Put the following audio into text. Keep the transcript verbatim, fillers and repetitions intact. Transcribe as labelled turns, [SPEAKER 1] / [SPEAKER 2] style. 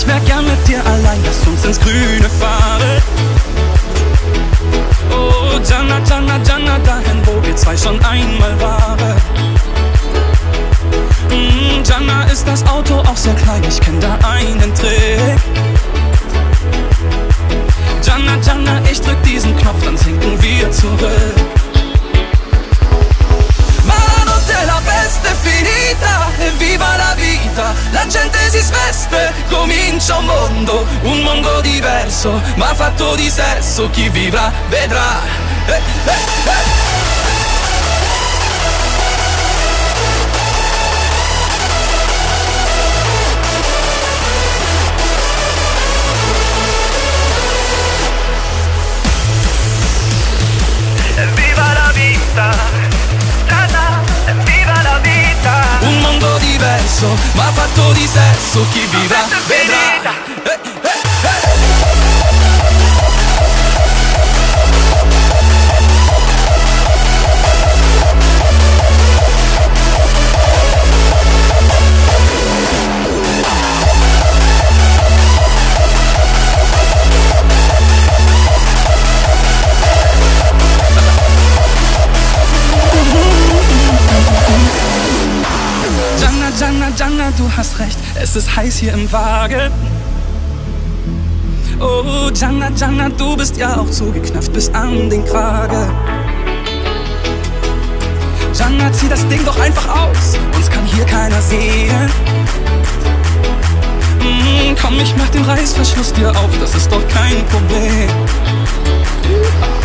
[SPEAKER 1] wär gern mit dir allein, lass uns ins Grüne fahren. Oh, Jana, Jana, Jana, dahin, wo wir zwei schon einmal waren. mm, Jana, ist das Auto auch so klein, ich kenn da einen Trick. Jana, Jana, ich drück diesen Knopf, dann sinken wir zurück. La festa è finita e viva la vita. La gente si sveste, comincia un mondo, un mondo diverso, ma fatto di sesso. Chi vivrà vedrà. Eh, eh, eh. Viva la vita. Un mondo diverso, ma fatto di sesso. Chi vivrà vedrà. Eh, eh, eh. Jana, Jana, du hast recht, es ist heiß hier im Wagen. Oh, Jana, Jana, du bist ja auch zugeknöpft bis an den Kragen. Jana, zieh das Ding doch einfach aus, uns kann hier keiner sehen. mm, Komm, ich mach den Reißverschluss dir auf, das ist doch kein Problem.